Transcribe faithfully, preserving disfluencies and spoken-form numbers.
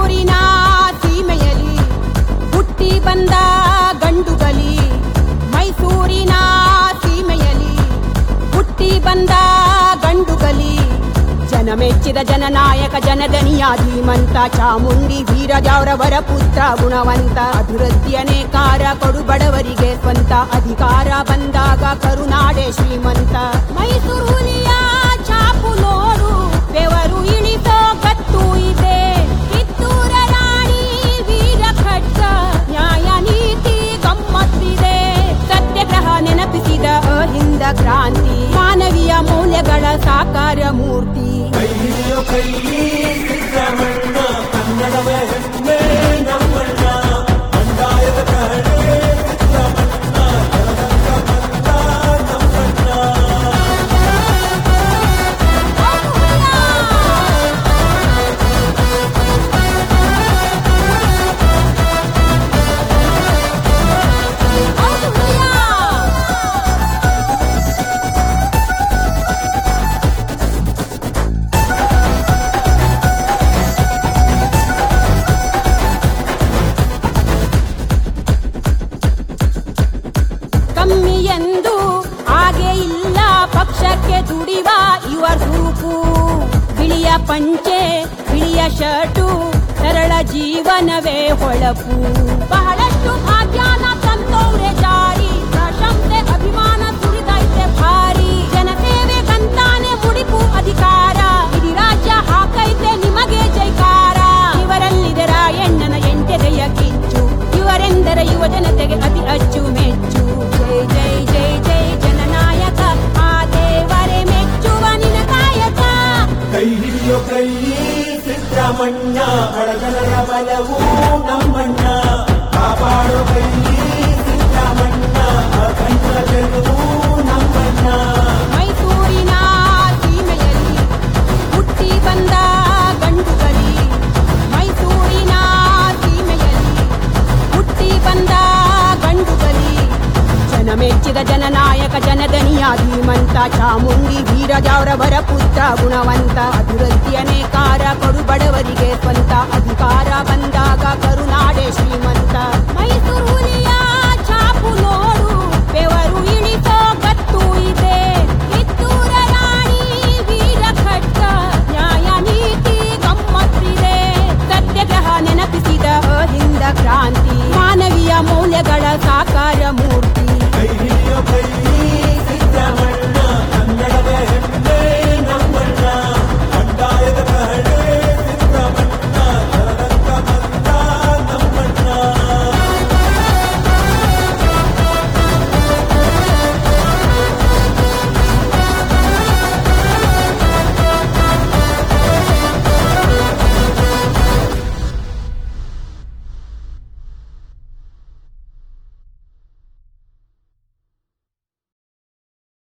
ಮೈಸೂರಿನ ಸೀಮೆಯಲ್ಲಿ ಹುಟ್ಟಿ ಬಂದ ಗಂಡುಗಲಿ, ಮೈಸೂರಿನ ಸೀಮೆಯಲ್ಲಿ ಹುಟ್ಟಿ ಬಂದ ಗಂಡುಗಲಿ, ಜನಮೆಚ್ಚಿದ ಜನನಾಯಕ ಜನದನಿಯ ಧೀಮಂತ, ಚಾಮುಂಡಿ ವೀರಜಾವರವರ ಪುತ್ರ ಗುಣವಂತ, ಅಭಿವೃದ್ಧಿಯನೇ ಕಾರ ಕೊಡು ಬಡವರಿಗೆ ಸ್ವಂತ, ಅಧಿಕಾರ ಬಂದಾಗ ಕರುನಾಡೆ ಶ್ರೀಮಂತ. ಮೈಸೂರು ಹುಲಿಯ ಚಾಪು ನೋಡು, ಬೆವರು ಇಳಿಸೋ ಕತ್ತು ಇದೆ, ಕಿತ್ತೂರ ರಾಣಿ ವೀರ ಖಡ್ಗ, ನ್ಯಾಯ ನೀತಿ ಗಮ್ಮತ್ತಿದೆ, ಸತ್ಯಾಗ್ರಹ ನೆನಪಿಸಿದ ಅಹಿಂದ ಕ್ರಾಂತಿ, ಮಾನವೀಯ ಮೌಲ್ಯಗಳ ಸಾಕಾರ ಮೂರ್ತಿ. ಕೈ ಹಿಡಿಯೋ ಕೈ ಸಿದ್ದರಾಮಣ್ಣ, ಕನ್ನಡವೇ ಹೆಮ್ಮೆ ನಮ್ಮಣ್ಣ, ಬಂಡಾಯದ ಕಹಳೆ ಸಿದ್ದರಾಮಣ್ಣ, ಜಗದಂಗ ಬಂದ ನಮ್ಮಣ್ಣ. ಕಮ್ಮಿ ಎಂದು ಹಾಗೆ ಇಲ್ಲ ಪಕ್ಷಕ್ಕೆ ದುಡಿವ ಇವರ ಹುರುಪು, ಬಿಳಿಯ ಪಂಚೆ ಬಿಳಿಯ ಶರ್ಟು, ಸರಳ ಜೀವನವೇ ಹೊಳಪು, ಬಹಳಷ್ಟು ಭಾಗ್ಯನ ತಂತವ್ರೆ ಜಾರಿ, ಪ್ರಶಂಸೆ ಅಭಿಮಾನ ಸುರಿದೈತೆ ಭಾರಿ, ಜನಸೇವೆ ಕಂತಾನೆ ಮುಡಿಪು ಅಧಿಕಾರ, ಇಡೀ ರಾಜ್ಯ ಹಾಕೈತೆ ನಿಮಗೆ ಜೈಕಾರ. ಇವರಲ್ಲಿದೆ ರಾಯಣ್ಣನ ಎಂಟೆದೆಯ ಕಿಚ್ಚು, ಇವರೆಂದರೆ ಯುವ ಜನತೆಗೆ ಅತಿ ಅಚ್ಚು ಮೆಚ್ಚು. ಜೈ ಜೈ ಜೈ ಜೈ ಜನನಾಯಕ, ಆ ದೇವರೇ ಮೆಚ್ಚುವ ನಿನ ಕಾಯಕ. ಕೈ ಹಿಡಿಯೋ ಕೈ ಸಿದ್ದರಾಮಣ್ಣ, ಬಡಜನರ ಬಲವು ನಮ್ಮಣ್ಣ, ಕಾಪಾಡೋ ಕೈ ಸಿದ್ದರಾಮಣ್ಣ, ಅಖಂಡ ಗೆಲುವು ನಮ್ಮಣ್ಣ. ಮೈಸೂರಿನ ಸೀಮೆಯಲ್ಲಿ ಹುಟ್ಟಿ ಬಂದ ಗಂಡುಗಲಿ, ಮೈಸೂರಿನ ಸೀಮೆಯಲ್ಲಿ ಹುಟ್ಟಿ ಬಂದ ಗಂಡುಗಲಿ, ಜನಮೆಚ್ಚಿದ ಜನನಾಯಕ ಜನದನಿಯ ಧೀಮಂತ, ಚಾಮುಂಡಿ ವೀರಜಾವರವರ ಪುತ್ರ ಗುಣವಂತ, ಅಭಿವೃದ್ಧಿಯನೇ ಕಾರ